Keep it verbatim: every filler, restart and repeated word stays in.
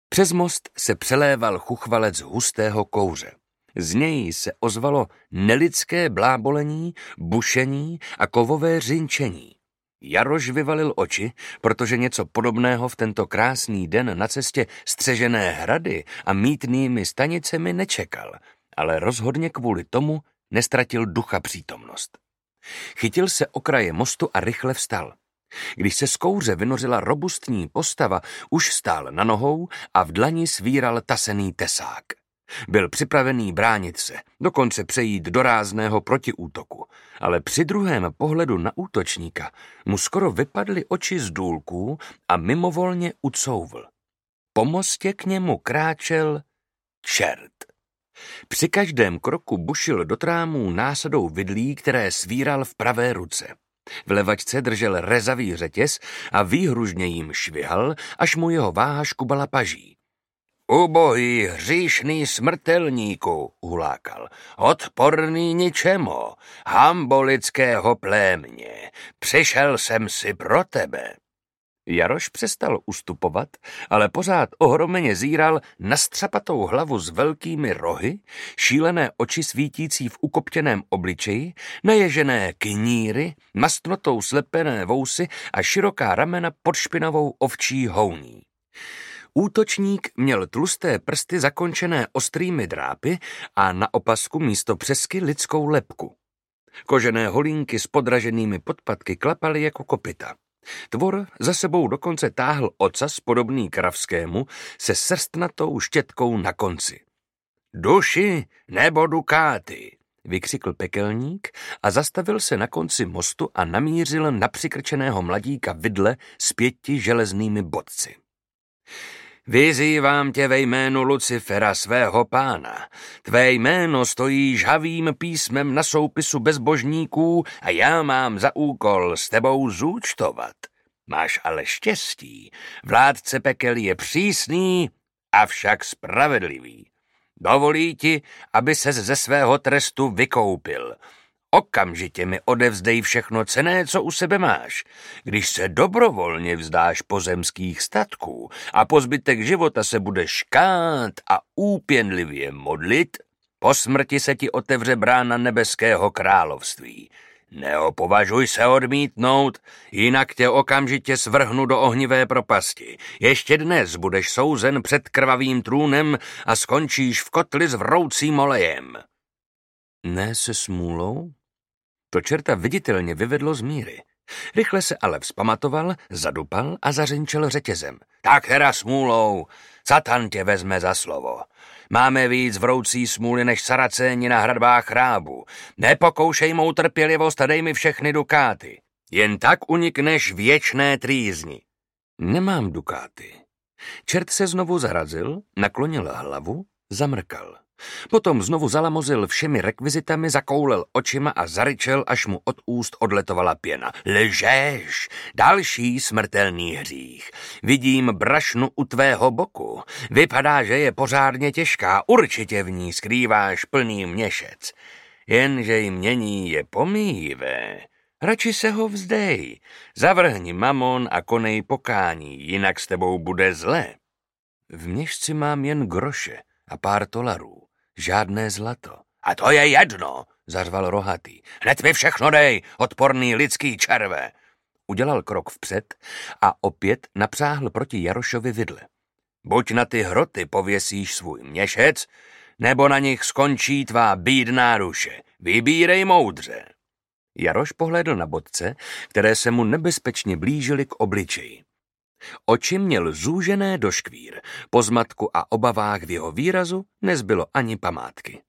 Přes most se přeléval chuchvalec hustého kouře. Z něj se ozvalo nelidské blábolení, bušení a kovové řinčení. Jaroš vyvalil oči, protože něco podobného v tento krásný den na cestě střežené hrady a mýtnými stanicemi nečekal, ale rozhodně kvůli tomu nestratil ducha přítomnost. Chytil se okraje mostu a rychle vstal. Když se z kouře vynořila robustní postava, už stál na nohou a v dlani svíral tasený tesák. Byl připravený bránit se, dokonce přejít do rázného protiútoku, ale při druhém pohledu na útočníka mu skoro vypadly oči z důlků a mimovolně ucouvl. Po mostě k němu kráčel čert. Při každém kroku bušil do trámů násadou vidlí, které svíral v pravé ruce. V levačce držel rezavý řetěz a výhružně jim švihal, až mu jeho váha škubala paží. Ubohý, hříšný smrtelníku, hulákal, odporný ničemu, hambo lidského plémě, přišel jsem si pro tebe. Jaroš přestal ustupovat, ale pořád ohromeně zíral na střapatou hlavu s velkými rohy, šílené oči svítící v ukoptěném obličeji, naježené kníry, mastnotou slepené vousy a široká ramena pod špinavou ovčí houní. Útočník měl tlusté prsty zakončené ostrými drápy a na opasku místo přesky lidskou lebku. Kožené holínky s podraženými podpatky klapaly jako kopyta. Tvor za sebou dokonce táhl ocas podobný kravskému se srstnatou štětkou na konci. Duši nebo dukáty, vykřikl pekelník a zastavil se na konci mostu a namířil na přikrčeného mladíka vidle s pěti železnými bodci. Vyzývám tě ve jménu Lucifera, svého pána. Tvé jméno stojí žhavým písmem na soupisu bezbožníků a já mám za úkol s tebou zúčtovat. Máš ale štěstí. Vládce pekel je přísný, avšak spravedlivý. Dovolí ti, aby ses ze svého trestu vykoupil. Okamžitě mi odevzdej všechno cenné, co u sebe máš. Když se dobrovolně vzdáš pozemských statků a po zbytek života se budeš škát a úpěnlivě modlit, po smrti se ti otevře brána nebeského království. Neopovažuj se odmítnout, jinak tě okamžitě svrhnu do ohnivé propasti. Ještě dnes budeš souzen před krvavým trůnem a skončíš v kotli s vroucím olejem. Ne se smůlou? To čerta viditelně vyvedlo z míry. Rychle se ale vzpamatoval, zadupal a zařinčel řetězem. Tak hera smůlou, Satan tě vezme za slovo. Máme víc vroucí smůly než Saracéni na hradbách Chrábu. Nepokoušej mou trpělivost a dej mi všechny dukáty. Jen tak unikneš věčné trýzni. Nemám dukáty. Čert se znovu zarazil, naklonil hlavu, zamrkal. Potom znovu zalamozil všemi rekvizitami, zakoulel očima a zaryčel, až mu od úst odletovala pěna. Lžeš, další smrtelný hřích. Vidím brašnu u tvého boku. Vypadá, že je pořádně těžká, určitě v ní skrýváš plný měšec. Jenže jmění je pomíjivé. Radši se ho vzdej. Zavrhni mamon a konej pokání, jinak s tebou bude zle. V měšci mám jen groše a pár tolarů. Žádné zlato. A to je jedno, zařval rohatý. Hned mi všechno dej, odporný lidský červe. Udělal krok vpřed a opět napřáhl proti Jarošovi vidle. Buď na ty hroty pověsíš svůj měšec, nebo na nich skončí tvá bídná duše. Vybírej moudře. Jaroš pohlédl na bodce, které se mu nebezpečně blížily k obličeji. Oči měl zúžené do škvír, po zmatku a obavách v jeho výrazu nezbylo ani památky.